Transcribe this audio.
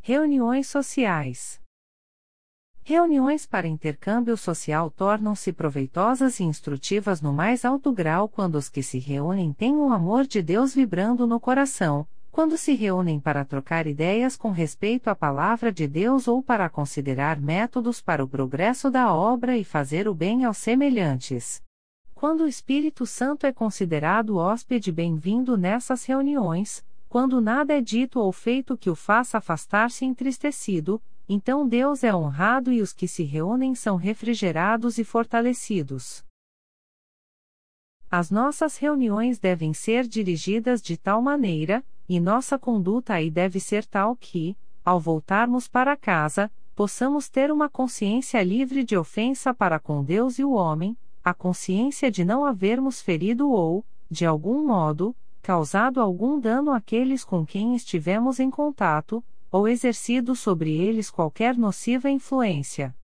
Reuniões sociais. Reuniões para intercâmbio social tornam-se proveitosas e instrutivas no mais alto grau quando os que se reúnem têm o amor de Deus vibrando no coração, quando se reúnem para trocar ideias com respeito à palavra de Deus ou para considerar métodos para o progresso da obra e fazer o bem aos semelhantes. Quando o Espírito Santo é considerado hóspede bem-vindo nessas reuniões, quando nada é dito ou feito que o faça afastar-se entristecido, então Deus é honrado e os que se reúnem são refrigerados e fortalecidos. As nossas reuniões devem ser dirigidas de tal maneira, e nossa conduta aí deve ser tal que, ao voltarmos para casa, possamos ter uma consciência livre de ofensa para com Deus e o homem, a consciência de não havermos ferido ou, de algum modo, causado algum dano àqueles com quem estivemos em contato, ou exercido sobre eles qualquer nociva influência.